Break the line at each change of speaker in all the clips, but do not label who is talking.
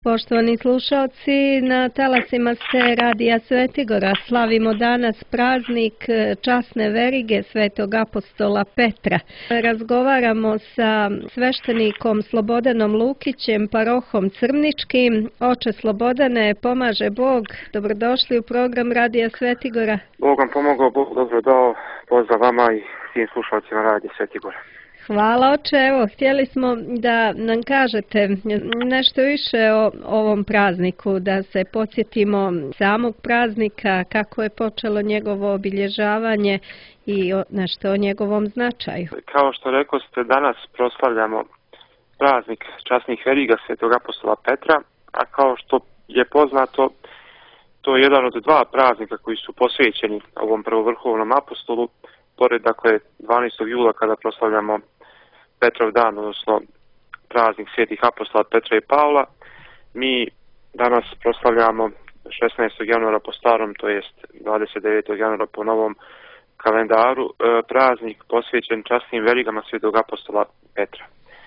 Poštovani slušalci, na talasima ste Radija Svetigora. Slavimo danas praznik časne verige Svetog apostola Petra. Razgovaramo sa sveštenikom Slobodanom Lukićem, parohom Crničkim. Oče Slobodane, pomaže Bog. Dobrodošli u program Radija Svetigora.
Bog vam pomogao, Bog dobro dao. Pozdrav vama i svim slušalcima Radija Svetigora.
Hvala, oče. Evo, htjeli smo da nam kažete nešto više o ovom prazniku, da se podsjetimo samog praznika, kako je počelo njegovo obilježavanje i nešto o njegovom značaju.
Kao što rekao ste, danas proslavljamo praznik časnih veriga Svetog apostola Petra, a kao što je poznato, to je jedan od dva praznika koji su posvećeni ovom prvovrhovnom apostolu, pored 12. jula kada proslavljamo Petrov dan, odnosno praznik svetih apostola Petra i Pavla. Mi danas proslavljamo 16. januara po starom, to jest 29. januara po novom kalendaru, praznik posvećen časnim verigama svetog apostola Petra.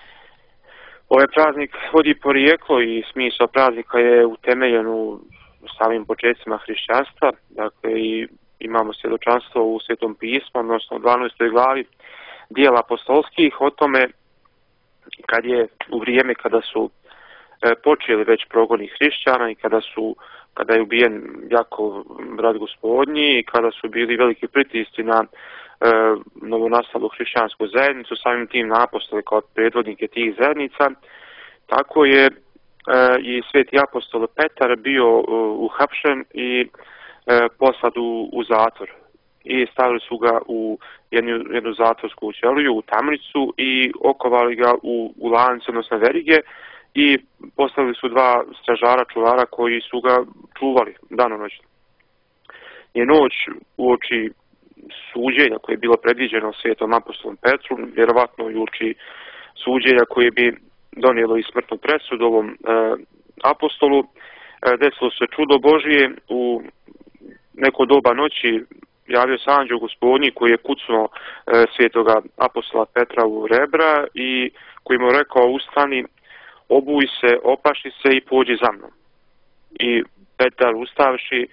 Ovaj praznik vodi porijeklo i smisao praznika je utemeljen u samim početcima hrišćanstva, i imamo svjedočanstvo u Svetom pismu, odnosno u 12. glavi dijela apostolskih o tome kad je u vrijeme kada su počeli već progoni hrišćana i kada je ubijen Jakov brat gospodnji i kada su bili veliki pritisci na novonastalu hrišćansku zajednicu, samim tim na apostole kao predvodnike tih zajednica, tako je i sveti apostol Petar bio uhapšen i poslat u zatvor. I stavili su ga u jednu zatvorsku ćeliju, u tamnicu i okovali ga u lance, odnosno verige, i postavili su dva stražara čuvara koji su ga čuvali danonoćno. Je noć uoči suđenja koje je bilo predviđeno svetom apostolom Petru, vjerovatno i uoči suđenja koje bi donijelo i smrtnu presudu ovom apostolu, desilo se čudo Božije. U neko doba noći javio se anđeo gospodnji koji je kucnuo svetoga apostola Petra u rebra i koji mu rekao: ustani, obuj se, opaši se i pođi za mnom. I Petar ustavši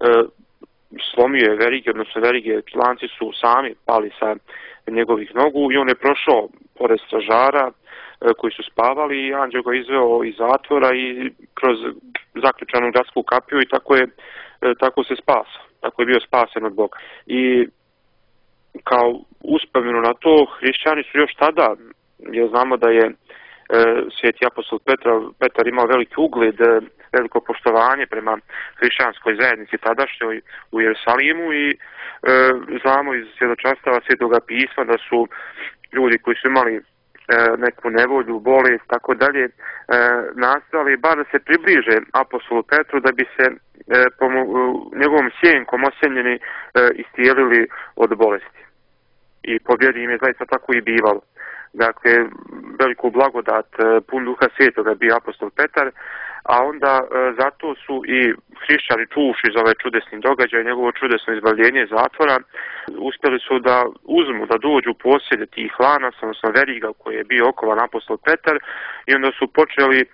slomio je verige, odnosno verige, lanci su sami pali sa njegovih nogu i on je prošao pored stražara koji su spavali i anđeo ga izveo iz zatvora i kroz zaključanu gradsku kapiju i tako se spasao. Tako je bio spasen od Boga. I kao uspomenu na to, hrišćani su još tada, jer znamo da je sveti apostol Petar imao veliki ugled, veliko poštovanje prema hrišćanskoj zajednici tadašnjoj u Jerusalimu i znamo iz svjedočanstava Svetoga pisma da su ljudi koji su imali neku nevolju, bolest, tako dalje, nastojali bar da se približe apostolu Petru da bi se njegovom sjenkom osenjeni istijelili od bolesti. I po vjeri im je zaista tako i bivalo. Dakle, veliku blagodat, pun duha svetoga bio apostol Petar, a onda zato su i hrišćani čuvši za ovaj čudesni događaj, njegovo čudesno izbavljenje zatvora, uspjeli su da uzmu, da dođu u posjede tih lanaca, odnosno veriga koje je bio okovan apostol Petar, i onda su počeli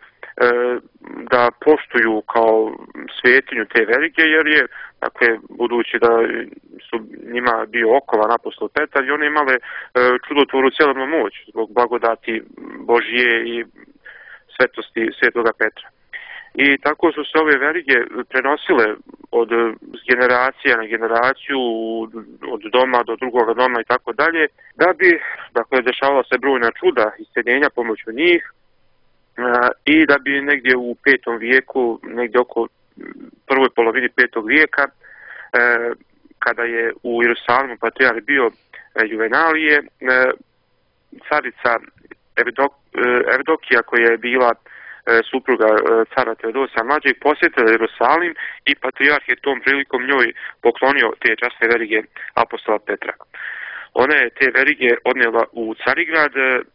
da poštuju kao svetinju te verige, jer je, budući da su njima bio okovan apostol Petar, i one imale čudotvornu cjelobnu moć zbog blagodati Božije i svetosti svetoga Petra. I tako su se ove verige prenosile od generacija na generaciju, od doma do drugoga doma i tako dalje, da bi, dešavala se brojna čuda isceljenja pomoću njih, i da bi negdje u 5. vijeku, negdje oko prvoj polovini 5. vijeka, kada je u Jerusalimu patrijarh bio Juvenalije, carica Evdokija, koja je bila supruga cara Teodosija mlađeg, posjetila Jerusalim i patrijarh je tom prilikom njoj poklonio te časne verige apostola Petra. Ona je te verige odnijela u Carigrad,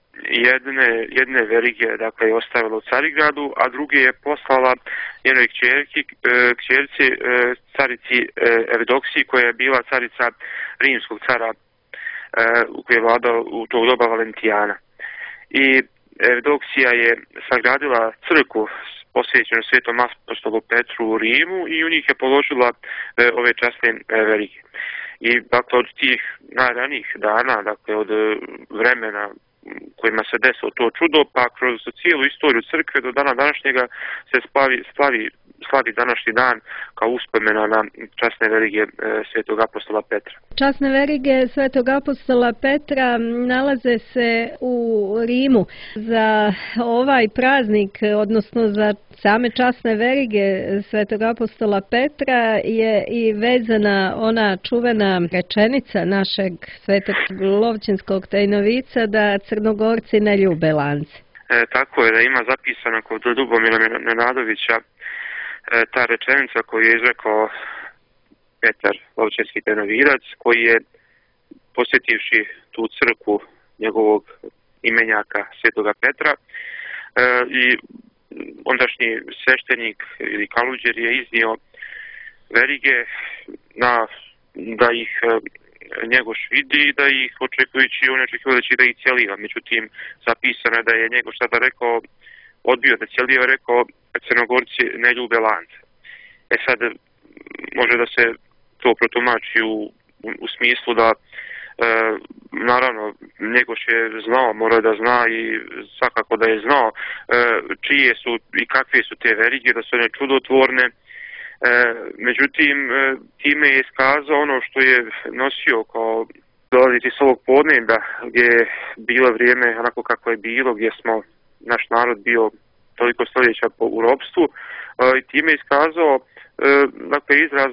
jedne verige je ostavila u Carigradu, a druge je poslala jednoj kćerci carici Evdoksiji, koja je bila carica rimskog cara koji je vladao u tog doba Valentijana. I Evdoksija je sagradila crkvu posvećeno Svetom apostolu Petru u Rimu i u njih je položila ove časne verige. I dakle od tih najranijih dana, dakle od vremena kojima se desilo to čudo, pa kroz cijelu istoriju crkve do dana današnjega se slavi današnji dan kao uspomena na časne verige Svetog apostola Petra.
Časne verige Svetog apostola Petra nalaze se u Rimu. Za ovaj praznik, odnosno za same časne verige Svetog apostola Petra je i vezana ona čuvena rečenica našeg svetog Lovćenskog tajnovica da Crnogorci ne ljube lance.
Tako je, da ima zapisano kod Ljubomira Nenadovića ta rečenica koju je izrekao Petar Lovćenski tajnovidac, koji je posjetivši tu crkvu njegovog imenjaka Svetoga Petra i ondašnji sveštenik ili kaluđer je iznio verige da ih Njegoš vidi i da ih očekujući da ih cjeliva. Međutim, zapisano je da je Njegoš tada rekao, odbio da cjeliva, rekao Crnogorci ne ljube lance. Sad može da se to protumači u smislu da naravno Njegoš je znao, mora da zna i svakako da je znao čije su i kakve su te verige, da su one čudotvorne. Međutim, time je iskazao ono što je nosio kao dolaziti s ovog podneblja, gdje je bilo vrijeme onako kako je bilo, gdje smo naš narod bio toliko stoljeća u ropstvu, i time je iskazao dakle izraz,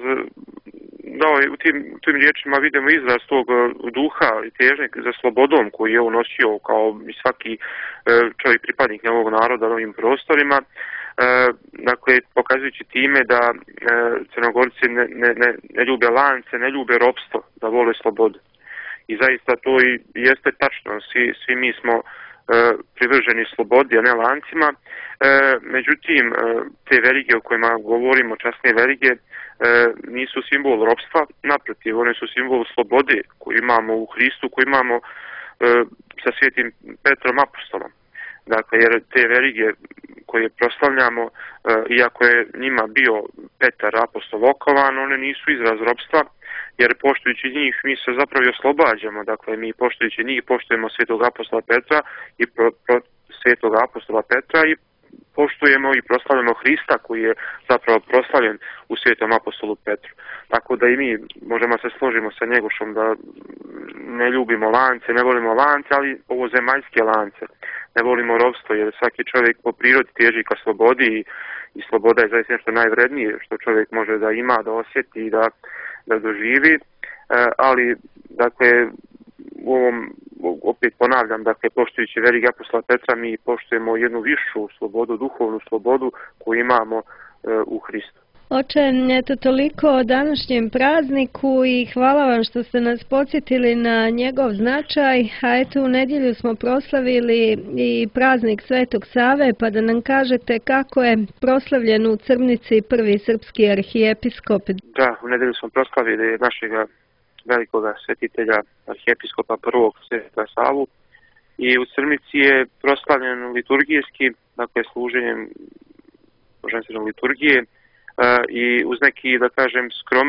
u tim riječima vidimo izraz tog duha i težnje za slobodom koji je unosio kao i svaki čovjek pripadnik ovog naroda na ovim prostorima. Dakle, pokazujući time da Crnogorci ne ljube lance, ne ljube ropstvo, da vole slobodu. I zaista to i jeste tačno, svi mi smo privrženi slobodi, a ne lancima. Međutim, te verige o kojima govorimo, časne verige, nisu simbol ropstva, naprotiv, one su simbol slobode koju imamo u Hristu, koju imamo sa Svetim Petrom apostolom. Dakle, jer te verige koje proslavljamo, iako je njima bio Petar apostol okovan, one nisu izraz ropstva, jer poštujući njih mi se zapravo oslobađamo. Dakle, mi poštujući njih poštujemo Svetog apostola Petra i Svetog apostola Petra i poštujemo i proslavljamo Hrista koji je zapravo proslavljen u Svetom apostolu Petru. Tako da i mi možemo se složimo sa Njegošom da ne ljubimo lance, ne volimo lance, ali ovo zemaljske lance. Ne volimo ropstvo, jer svaki čovjek po prirodi teži ka slobodi i sloboda je zaista nešto najvrednije što čovjek može da ima, da osjeti i da doživi. Ali, dakle, u ovom, opet ponavljam, dakle, poštujući verige apostola Petra, mi poštujemo jednu višu slobodu, duhovnu slobodu koju imamo u Hristu.
Oče, eto toliko o današnjem prazniku i hvala vam što ste nas podsjetili na njegov značaj, a eto u nedjelju smo proslavili i praznik Svetog Save, pa da nam kažete kako je proslavljen u Crnici prvi srpski arhijepiskop.
Da, u nedjelju smo proslavili našega velikoga svetitelja arhijepiskopa prvog Svetoga Savu i u Crnici je proslavljen liturgijski, dakle služenjem božanstvene liturgije, i uz neki, da kažem,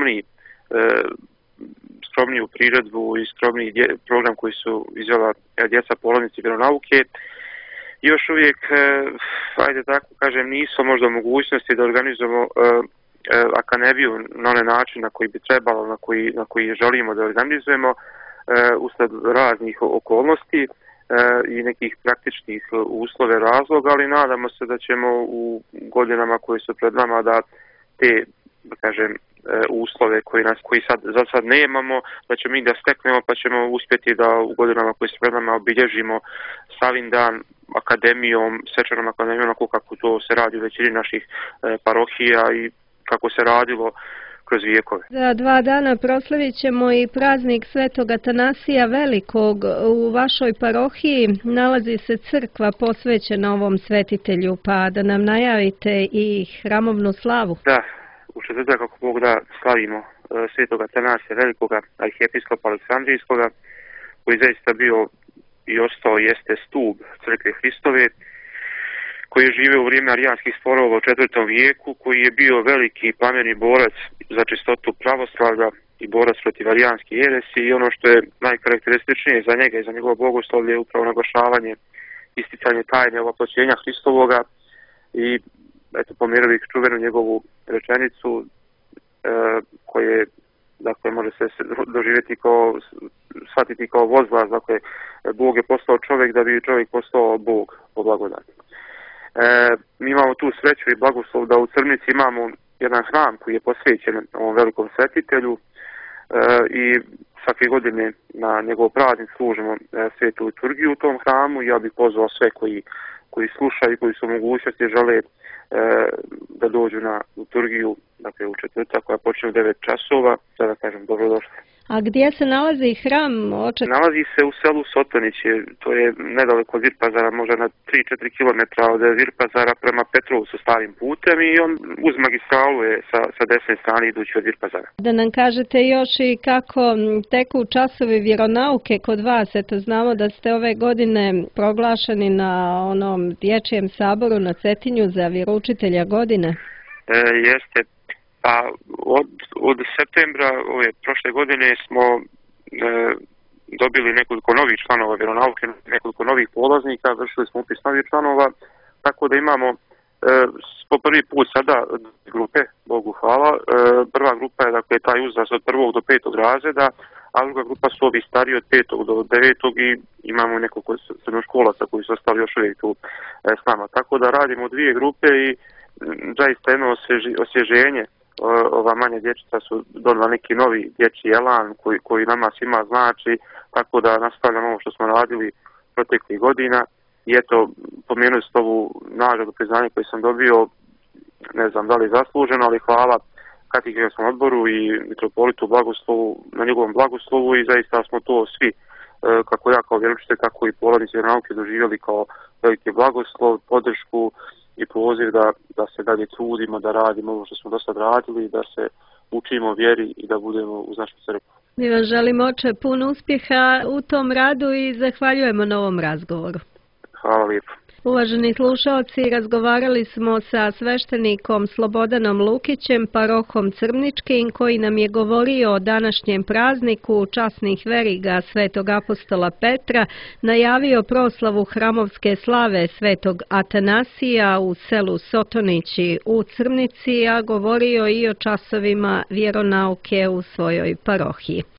skromniju priredbu i skromniji program koji su izvela djeca polaznici vjeronauke. Još uvijek, ajde tako kažem, nisu možda mogućnosti da organizujemo akaneviju na onaj način na koji bi trebalo, na koji želimo da organizujemo, usled raznih okolnosti i nekih praktičnih uslove razloga, ali nadamo se da ćemo u godinama koje su pred nama da te, da kažem, uslove koji za sad nemamo, da ćemo mi da steknemo, pa ćemo uspjeti da u godinama koje su pred nama obilježimo Savin dan akademijom, svečanom akademijom, onako kako to se radi u većini naših parohija i kako se radilo kroz vijekove.
Za 2 dana proslavit ćemo i praznik Svetog Atanasija Velikog. U vašoj parohiji nalazi se crkva posvećena ovom svetitelju, pa da nam najavite i hramovnu slavu.
Da, u četvrtak kako Bog da slavimo Svetog Atanasija Velikoga, arhijepiskopa Aleksandrijskoga, koji zaista bio i ostao jeste stup crkve Hristove, koji je živio u vrijeme arijanskih sporova u 4. vijeku, koji je bio veliki plameni borac za čistotu pravoslavlja i borac protiv arijanske jeresi, i ono što je najkarakterističnije za njega i za njegovo bogoslovlje je upravo naglašavanje, isticanje tajne ovaploćenja Hristovoga. I eto, pomenuo bih čuvenu njegovu rečenicu koje, dakle, može se doživjeti kao, shvatiti kao vozglas, dakle, Bog je postao čovjek da bi čovjek postao Bog po blagodati. Mi imamo tu sreću i blagoslov da u Crnici imamo jedan hram koji je posvećen ovom velikom svetitelju i svake godine na njegov praznik služimo svetu liturgiju u tom hramu. Ja bih pozvao sve koji slušaju, koji su mogućnosti žele da dođu na liturgiju, dakle u četvrtak koja počne u 9 časova, da kažem dobrodošli.
A gdje se nalazi hram, oče?
Nalazi se u selu Sotonići, to je nedaleko od Virpazara, možda na 3-4 km od Virpazara prema Petrovcu starim putem, i on uz magistralu je sa desne strane idući od Virpazara.
Da nam kažete još i kako teku časovi vjeronauke kod vas, eto znamo da ste ove godine proglašeni na onom dječjem saboru na Cetinju za vjeroučitelja godine.
Jeste. Pa od septembra ove prošle godine smo dobili nekoliko novih članova vjeronauke, nekoliko novih polaznika, vršili smo upis novih članova, tako da imamo po prvi put sada grupe, Bogu hvala. Prva grupa je, dakle, taj uzrast od 1. do 5. razreda, a druga grupa su ovi stariji od 5. do 9. i imamo nekoliko srednjoškolaca koji su ostali još uvijek tu s nama. Tako da radimo dvije grupe i zaista jedno osvježenje. Ova manja dječica su donijela neki novi dječji elan koji nama svima znači, tako da nastavljamo ovo što smo radili proteklih godina. I eto, pomenuli ste ovu nagradu priznanje koju sam dobio, ne znam da li je zasluženo, ali hvala Katehizmskom odboru i mitropolitu blagoslovu, na njegovom blagoslovu, i zaista smo to svi, kako ja kao vjeroučitelj, tako i polaznici vjeronauke, doživjeli kao veliki blagoslov, podršku i poziv da se dalje trudimo, da radimo ovo što smo do sad radili, da se učimo vjeri i da budemo uz našu crkvu.
Mi vam želimo, oče, puno uspjeha u tom radu i zahvaljujemo na ovom razgovoru.
Hvala lijepo.
Uvaženi slušalci, razgovarali smo sa sveštenikom Slobodanom Lukićem, parohom Crničkim, koji nam je govorio o današnjem prazniku časnih veriga svetog apostola Petra, najavio proslavu hramovske slave svetog Atanasija u selu Sotonići u Crnici, a govorio i o časovima vjeronauke u svojoj parohiji.